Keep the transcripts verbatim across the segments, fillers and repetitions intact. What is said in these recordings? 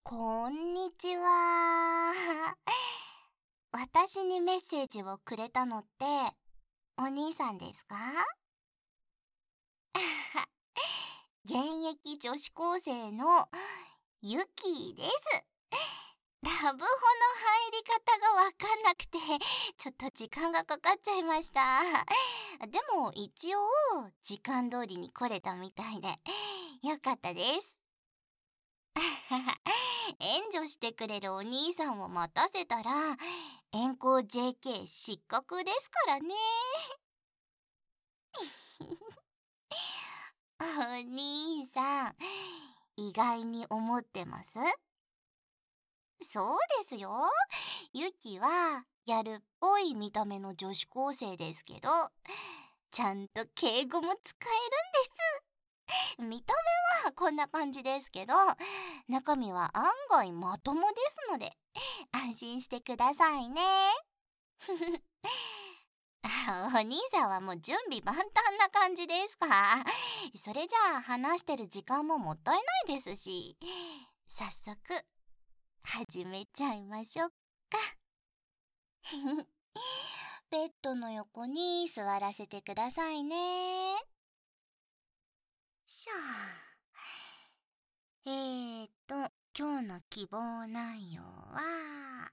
こんにちは。私にメッセージをくれたのってお兄さんですか？現役女子高生のゆきです。ラブホの入り方がわかんなくてちょっと時間がかかっちゃいました。でも一応時間通りに来れたみたいでよかったです。援助してくれるお兄さんを待たせたら遠行 ジェーケー 失格ですからね。お兄さん、意外に思ってます？そうですよ。ゆきはギャルっぽい見た目の女子高生ですけど、ちゃんと敬語も使えるんです。見た目はこんな感じですけど、中身は案外まともですので安心してくださいね。お兄さんはもう準備万端な感じですか？それじゃあ話してる時間ももったいないですし、早速始めちゃいましょうか。ベッドの横に座らせてくださいね。しゃー。えーと、今日の希望内容は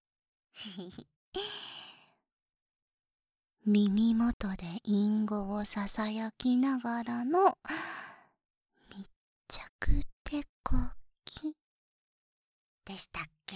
耳元で隠語をささやきながらの密着手こきでしたっけ？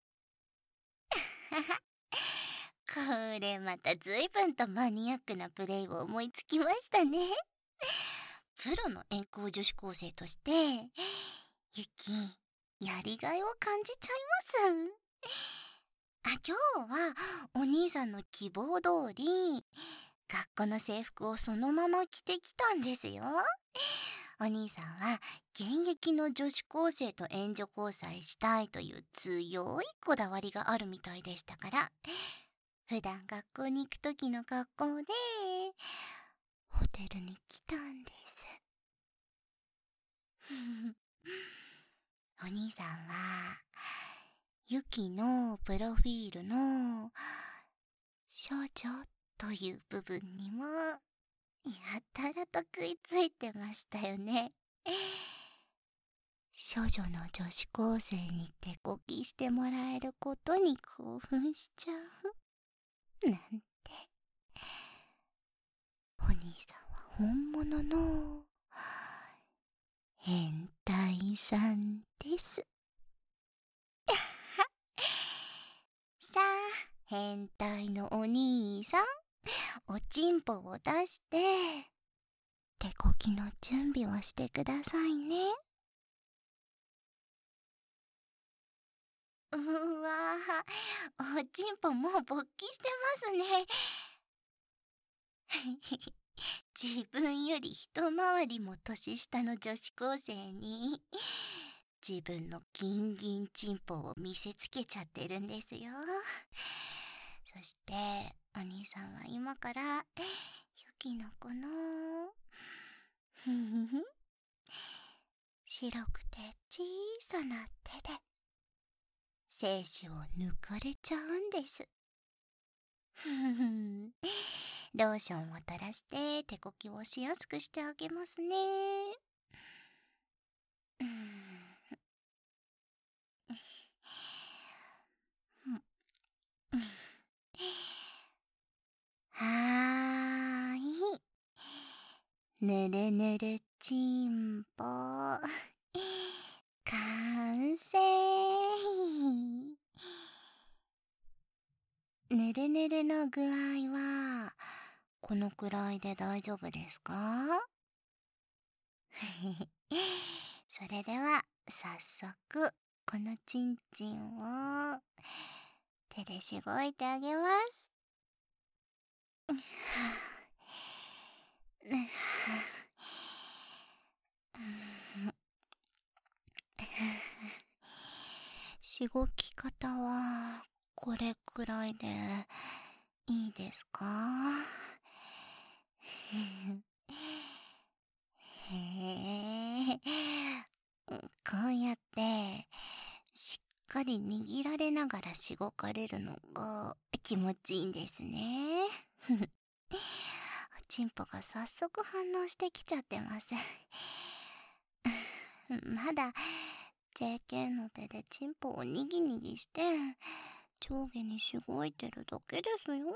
これまたずいぶんとマニアックなプレイを思いつきましたね。プロの遠行女子高生としてゆきやりがいを感じちゃいます。あ、今日はお兄さんの希望通り学校の制服をそのまま着てきたんですよ。お兄さんは現役の女子高生と援助交際したいという強いこだわりがあるみたいでしたから、普段学校に行く時の格好でホテルに来たんです。お兄さんはゆきのプロフィールの少女という部分にもやたらと食いついてましたよね。少女の女子高生に手こきしてもらえることに興奮しちゃうなんて。お兄さんは本物の変態さんです。さあ、変態のお兄さん、おちんぽを出して手こきの準備をしてくださいね。うわぁ、おちんぽもう勃起してますね。自分より一回りも年下の女子高生に自分のギンギンチンポを見せつけちゃってるんですよ。そしてお兄さんは今からゆきのこのふふふ白くて小さな手で精子を抜かれちゃうんです。ふふふローションを垂らして手こきをしやすくしてあげますね。うん、はーい、ぬるぬるちんぽ完成。ぬるぬるの具合はこのくらいで大丈夫ですか？それでは早速このちんちんを手でしごいてあげます。しごき方はこれくらいでいいですか？へえ、こうやってかり握られながらしごかれるのが気持ちいいんですね。おちんぽが早速反応してきちゃってます。まだ ジェーケー の手でチンポをにぎにぎして上下にしごいてるだけですよ。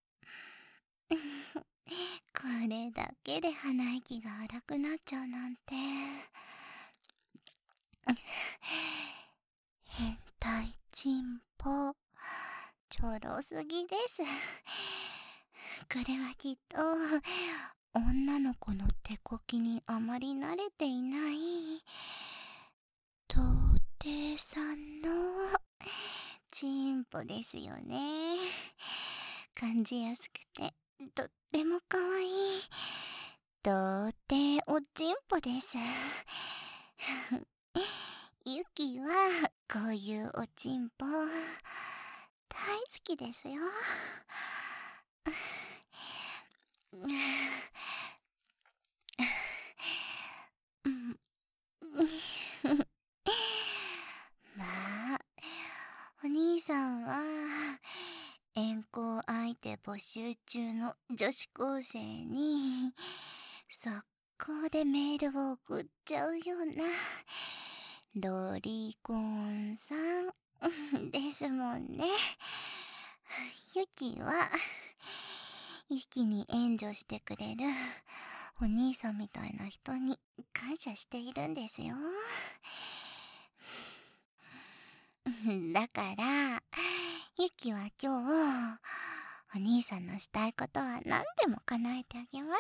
これだけで鼻息が荒くなっちゃうなんて。変態チンポ、ちょろすぎです。これはきっと女の子の手こきにあまり慣れていない童貞さんのチンポですよね。感じやすくてとってもかわいい童貞おちんぽです。ゆきはこういうおちんぽ大好きですよ。まあお兄さんは遠行相手募集中の女子高生に速攻でメールを送っちゃうようなロリコンさんですもんね。ゆきはゆきに援助してくれるお兄さんみたいな人に感謝しているんですよ。だからゆきは今日お兄さんのしたいことは何でも叶えてあげます。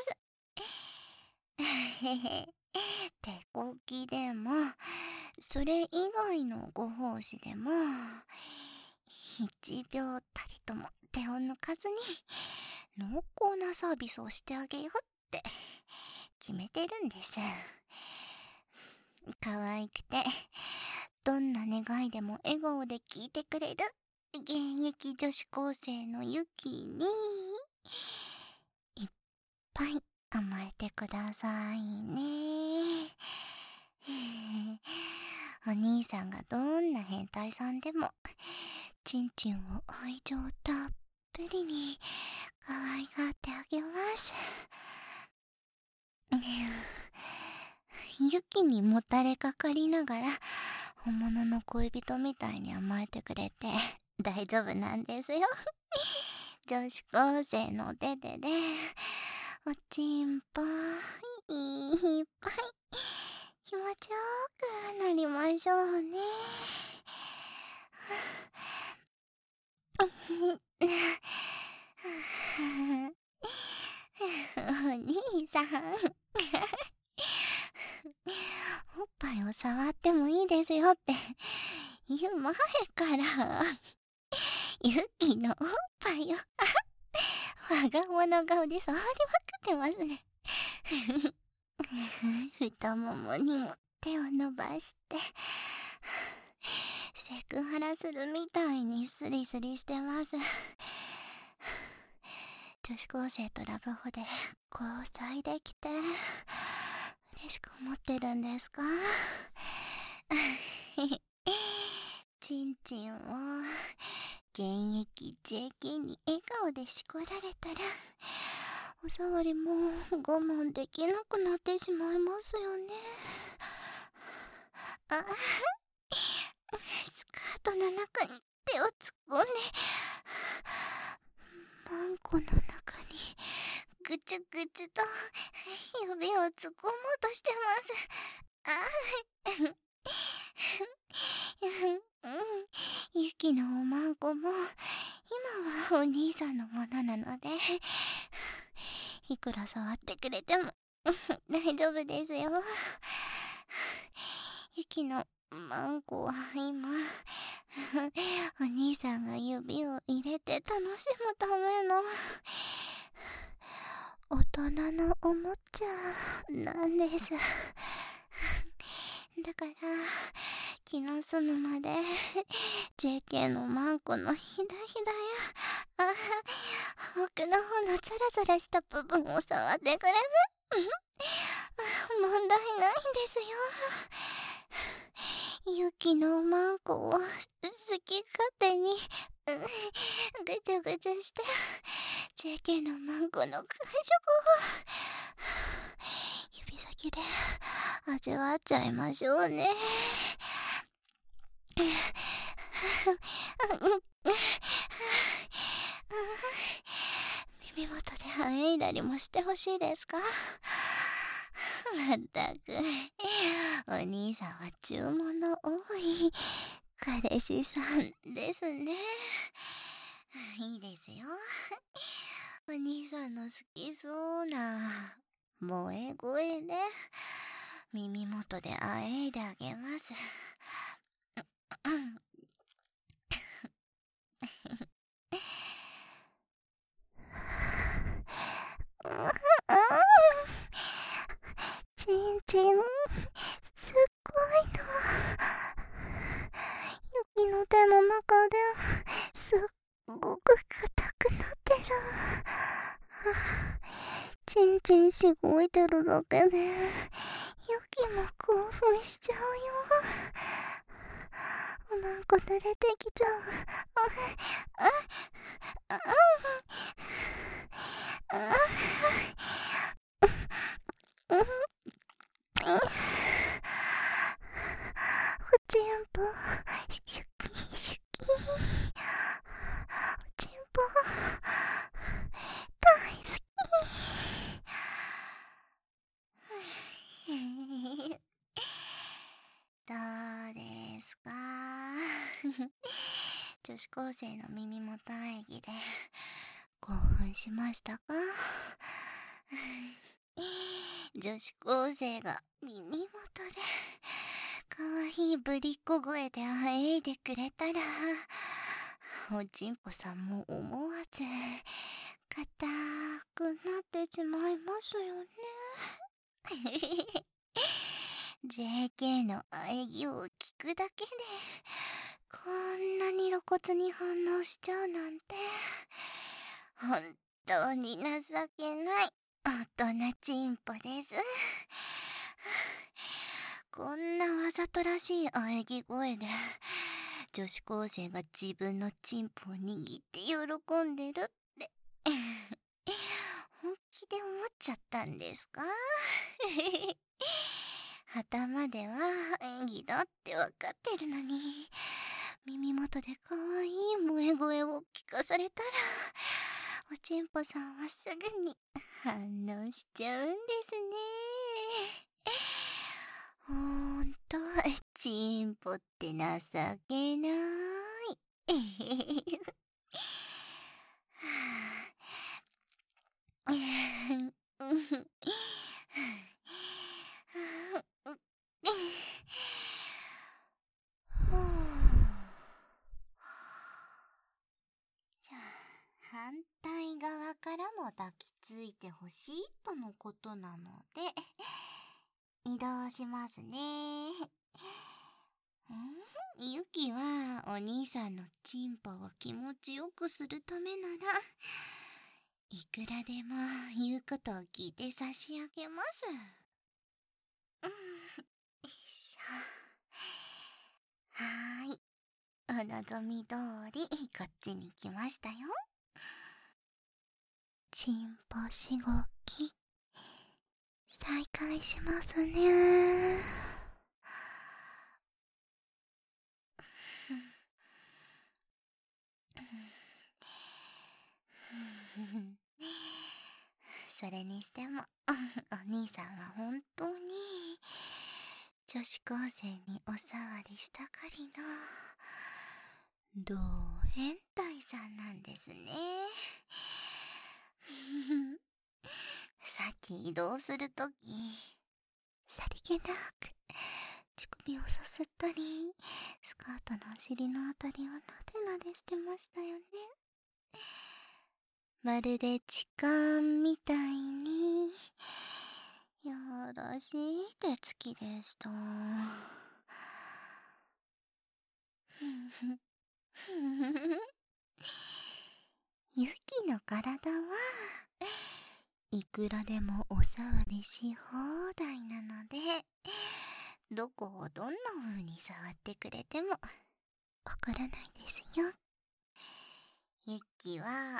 手こきでもそれ以外のご奉仕でもいちびょうたりとも手を抜かずに濃厚なサービスをしてあげようって決めてるんです。可愛くてどんな願いでも笑顔で聞いてくれる現役女子高生のゆきにいっぱい甘えてくださいね。お兄さんがどんな変態さんでもちんちんを愛情たっぷりに可愛がってあげます。ゆきにもたれかかりながら本物の恋人みたいに甘えてくれて大丈夫なんですよ。女子高生のお手手でおちんぽいっぱい気持ちよくなりましょうね。お兄さんおっぱいを触ってもいいですよって言う前からゆきのおっぱいを我が物顔で触りまくってますね。太ももにも手を伸ばしてセクハラするみたいにスリスリしてます。女子高生とラブホで交際できて嬉しく思ってるんですか？ちんちんを現役 ジェーケー に笑顔でしこられたらお触りも我慢できなくなってしまいますよね。あスカートの中に手を突っ込んでマンコの中にぐちゅぐちゅと指を突っ込もうとしてます。あゆきのおまんこも今はお兄さんのものなのでいくら触ってくれても大丈夫ですよ。ゆきのマンコは今お兄さんが指を入れて楽しむための大人のおもちゃなんです。だから気の済むまで ジェーケー のマンコのひだひだやあ奥の方のザラザラした部分を触ってくれる問題ないんですよ。ゆきのマンコをぐちゅぐちゅして ジェーケー のマンコの感触を指先で味わっちゃいましょうね。耳元であえいだりもしてほしいですか？まったくお兄さんは注文の多い彼氏さんですね。いいですよ。お兄さんの好きそうな萌え声で耳元であえいであげます。ちんちんすっごいの。ユキの手の中ですっごく硬くなってる。ちんちんしごいてるだけでユキも興奮しちゃうよ。おまんこ濡れてきちゃう。あああああおちんぽシュキシュキ、おちんぽ大好き。どうですか？女子高生の耳元演技で興奮しましたか？女子高生が耳元でかわいいぶりっ子声であえいでくれたらおちんぽさんも思わず硬くなってしまいますよね。ジェーケー の喘ぎを聞くだけでこんなに露骨に反応しちゃうなんて本当に情けない大人チンポです。こんなわざとらしい喘ぎ声で女子高生が自分のチンポを握って喜んでるって本気で思っちゃったんですか？頭では演技だってわかってるのに耳元でかわいい萌え声を聞かされたらおちんぽさんはすぐに反応しちゃうんですね。ほんとチンポって情けない。反対側からも抱きついてほしいとのことなので移動しますね。ユキはお兄さんのチンポを気持ちよくするためならいくらでも言うことを聞いて差し上げます。うん、よいしょ。はーい、お望み通りこっちに来ましたよ。チンポしごき再開しますね。それにしてもお兄さんは本当に女子高生にお触りしたがりの同変態さんなんですね。さっき移動するときさりげなく乳首をさすったりスカートのお尻のあたりをなでなでしてましたよね。まるで痴漢みたいによろしい手つきでした。ユキの体はいくらでもお触りし放題なのでどこをどんな風に触ってくれても怒らないですよ。 ゆきは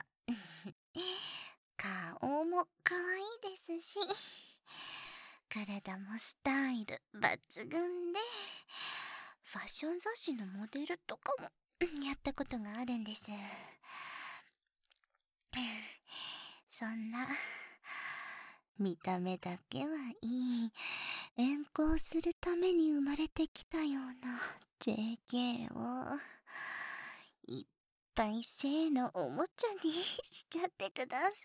顔も可愛いですし、体もスタイル抜群で、ファッション雑誌のモデルとかもやったことがあるんです。そんな見た目だけはいい遠行するために生まれてきたような ジェーケー をいっぱい性のおもちゃにしちゃってください。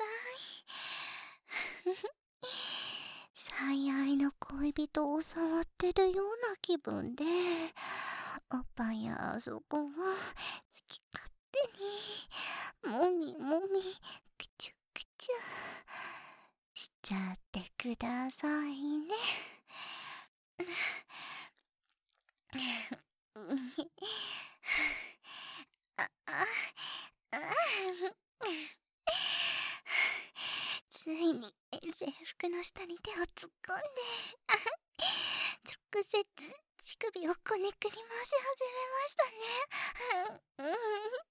最愛の恋人を触ってるような気分で、おっぱいやあそこを好き勝手にもみもみくちゅくちゅしちゃってくださいね。あああついに制服の下に手を突っ込んで直接乳首をこねくり回し始めましたね。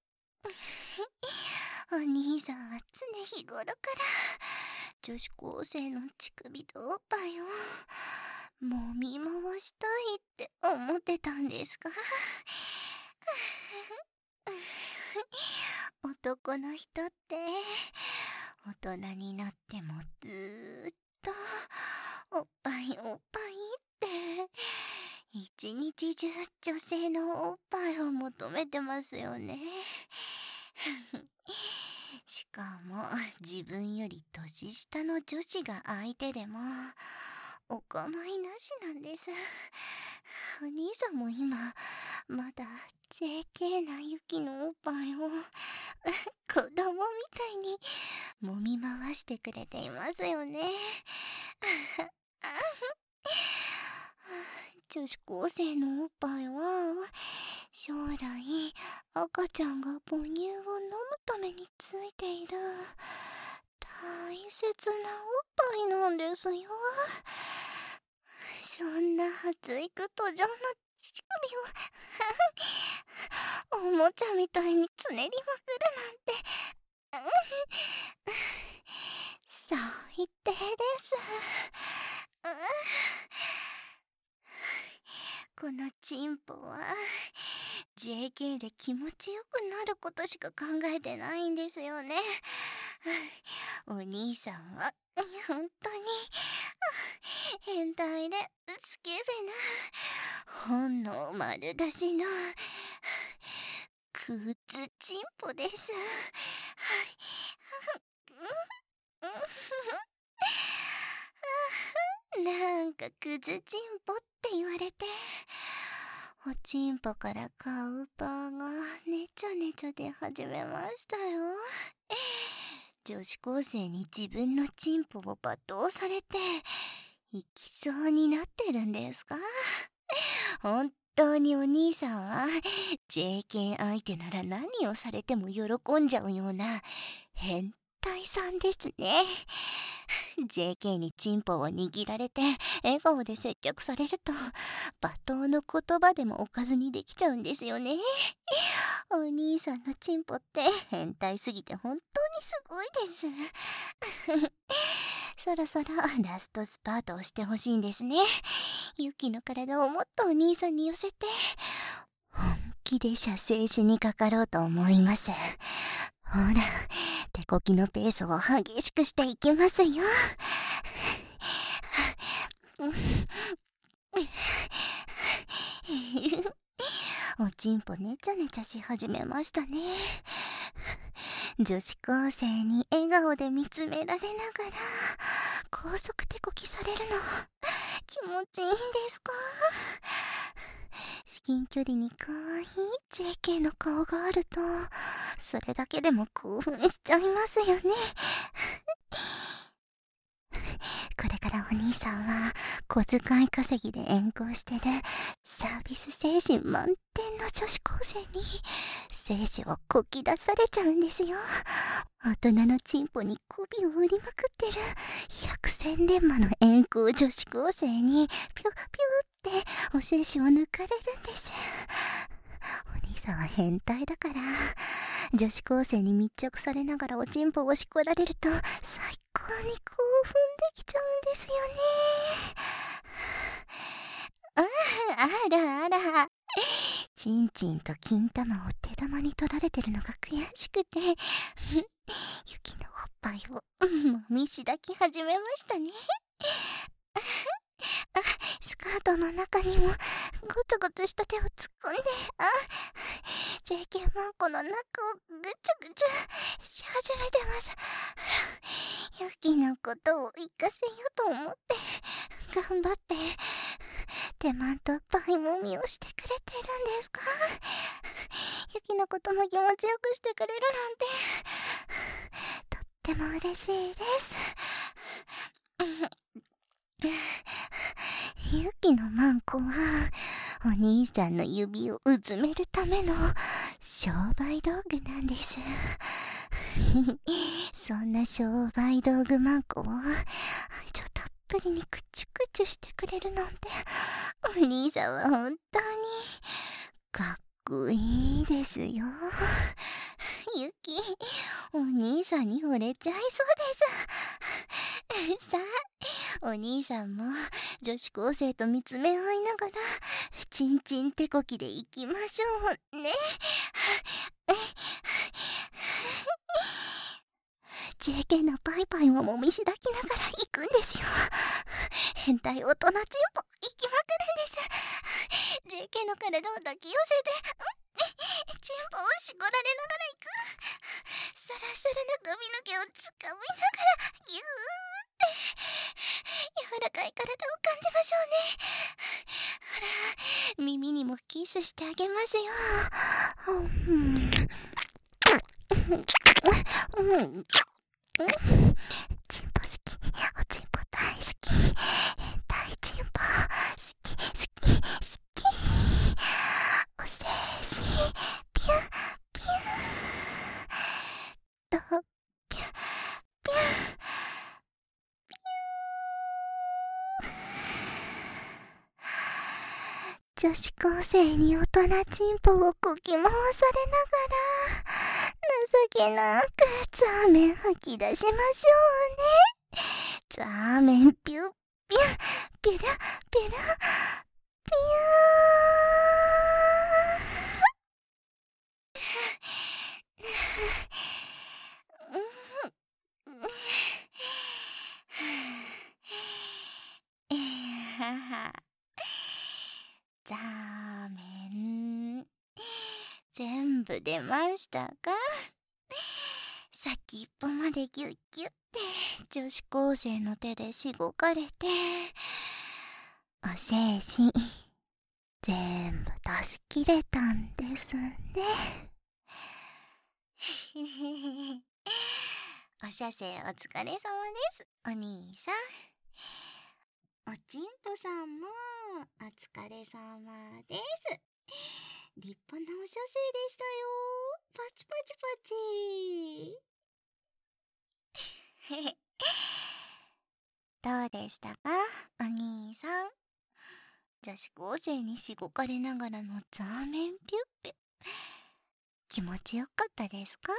お兄さんは常日頃から女子高生の乳首とおっぱいをもみ回したいって思ってたんですか？男の人って大人になってもずーっとおっぱいおっぱいって一日中女性のおっぱいを求めてますよね。しかも自分より年下の女子が相手でもお構いなしなんです。お兄さんも今まだ ジェーケー なユキのおっぱいを子供みたいに揉み回してくれていますよね。女子高生のおっぱいは将来赤ちゃんが母乳を飲むためについている大切なおっぱいなんですよ。そんな発育途上の乳首をおもちゃみたいにつねりまくるなんて最低です。このチンポは ジェーケー で気持ちよくなることしか考えてないんですよね。お兄さんは本当に変態でスケベな本能丸出しのクズチンポです。なんかクズチンポって言われておちんぽからカウパーがねちょねちょ出始めましたよ。女子高生に自分のチンポを罵倒されて行きそうになってるんですか？本当にお兄さんは ジェーケー 相手なら何をされても喜んじゃうような変態さんですね。ジェーケー にチンポを握られて笑顔で接客されると罵倒の言葉でもおかずにできちゃうんですよね。お兄さんのチンポって変態すぎて本当にすごいです。そろそろラストスパートをしてほしいんですね。ユキの体をもっとお兄さんに寄せて本気で射精しにかかろうと思います。ほら、手こきのペースを激しくしていきますよ。おちんぽねちゃねちゃし始めましたね。女子高生に笑顔で見つめられながら高速手こきされるの気持ちいいんですか？至近距離に可愛い ジェーケー の顔があるとそれだけでも興奮しちゃいますよね。これからお兄さんは小遣い稼ぎで援交してるサービス精神満点の女子高生に精子をこき出されちゃうんですよ。大人のチンポに媚びを売りまくってる百戦錬磨の援交女子高生にピュッピュッってお精子を抜かれるんです。お兄ささは変態だから、女子高生に密着されながらおちんぽをしこられると最高に興奮できちゃうんですよね。ああ、あらあら。ちんちんと金玉を手玉に取られてるのが悔しくて、ゆきのおっぱいをもみしだき始めましたね。あ、スカートの中にもゴツゴツした手を突っ込んで、あ、ジェイケー マンコの中をぐちゃぐちゃし始めてます。ゆきのことを生かせようと思って頑張って手間とパイもみをしてくれてるんですか？ゆきのことも気持ちよくしてくれるなんてとっても嬉しいです。ゆきのマンコはお兄さんの指をうずめるための商売道具なんです。そんな商売道具マンコを愛情たっぷりにくちゅくちゅしてくれるなんて、お兄さんは本当にかっこいいですよ。ゆき、お兄さんに惚れちゃいそうです。さあ、お兄さんも女子高生と見つめ合いながらちんちん手こきでいきましょうね。ジェイケー のパイパイをもみしだきながら行くんですよ。変態大人チンポ行きまくるんです。ジェイケー の体を抱き寄せて、チンポをしこられながら行く。サラサラな髪の毛をつかみながらギューって柔らかい体を感じましょうね。ほら、耳にもキスしてあげますよ。うんうんチンポ好き、おちんぽ大好き、変態チンポ好き好き好き、お精子ピュッピュッとピュッピュッピュッ。女子高生に大人チンポをこき回されながら情けなくザーメン吐き出しましょうね。ザーメンピュッピュッピュラピュラピュー。ザーメン全部出ましたか？先っぽまでギュッギュッて女子高生の手でしごかれて、お精子全部出し切れたんですね。お射精お疲れ様です、お兄さん。おちんぽさんもお疲れ様です。立派なお射精でしたよ。パチパチパチ。どうでしたか、お兄さん。女子高生にしごかれながらのザーメンピュッピュ、気持ちよかったですか？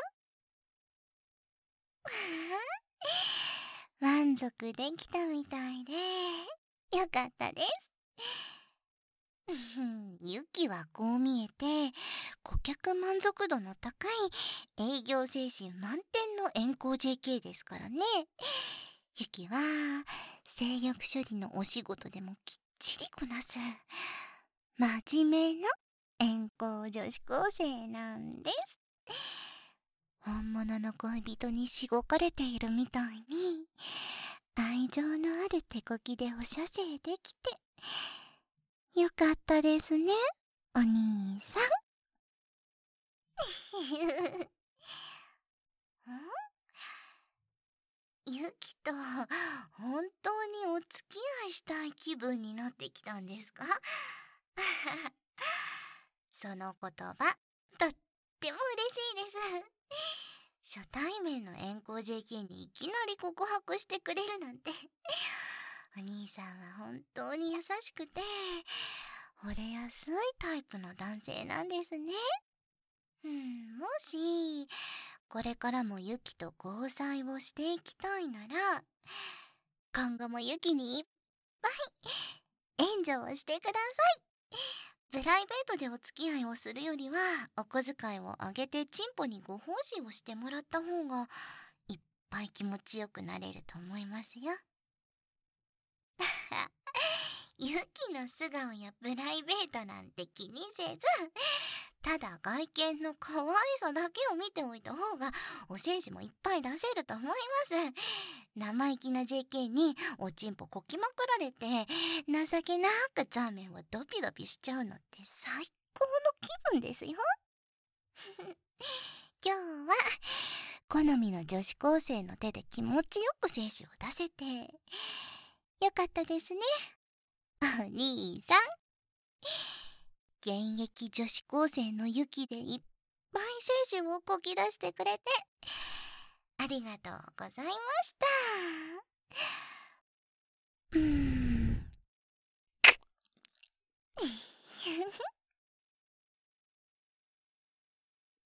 満足できたみたいでよかったです。ゆきはこう見えて顧客満足度の高い営業精神満点の円光 ジェイケー ですからね。ゆきは性欲処理のお仕事でもきっちりこなす真面目な円光女子高生なんです。本物の恋人にしごかれているみたいに愛情のある手こきでお射精できてよかったですね、お兄さん。ゆきと本当にお付き合いしたい気分になってきたんですか？その言葉とっても嬉しいです。初対面の円光 ジェイケー にいきなり告白してくれるなんてお兄さんは本当に優しくて惚れやすいタイプの男性なんですね。 うん、もしこれからもユキと交際をしていきたいなら、今後もユキにいっぱい援助をしてください。プライベートでお付き合いをするよりは、お小遣いをあげてチンポにご奉仕をしてもらった方がいっぱい気持ちよくなれると思いますよ。ユキの素顔やプライベートなんて気にせず、ただ外見の可愛さだけを見ておいた方がお世辞もいっぱい出せると思います。生意気な ジェーケー におちんぽこきまくられて、情けなくザーメンをドピドピしちゃうのって最高の気分ですよ。今日は好みの女子高生の手で気持ちよく精子を出せてよかったですね、お兄さん。現役女子高生のユキでいっぱい精子をこき出してくれてありがとうございました。うーん